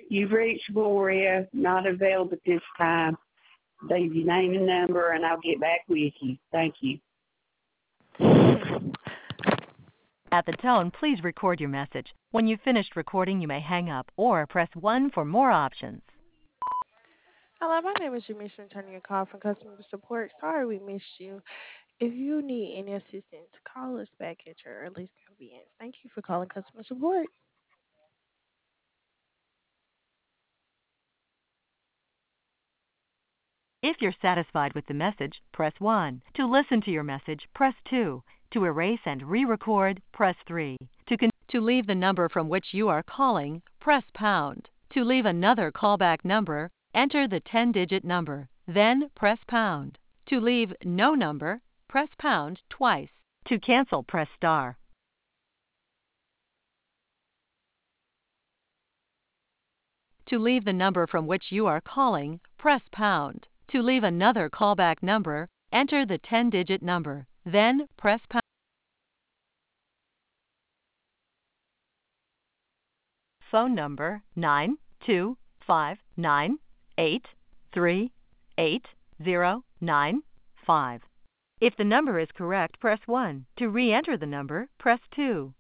You've reached Gloria, not available at this time. Leave your name and number, and I'll get back with you. Thank you. At the tone, please record your message. When you've finished recording, you may hang up or press 1 for more options. Hello, my name is Jamisha, returning your call from customer support. Sorry we missed you. If you need any assistance, call us back at your earliest convenience. Thank you for calling customer support. If you're satisfied with the message, press 1. To listen to your message, press 2. To erase and re-record, press 3. To leave the number from which you are calling, press pound. To leave another callback number, enter the 10-digit number, then press pound. To leave no number, press pound twice. To cancel, press star. To leave the number from which you are calling, press pound. To leave another callback number, enter the 10-digit number, then press pound. Phone number 925983895. If the number is correct, press 1. To re-enter the number, press 2.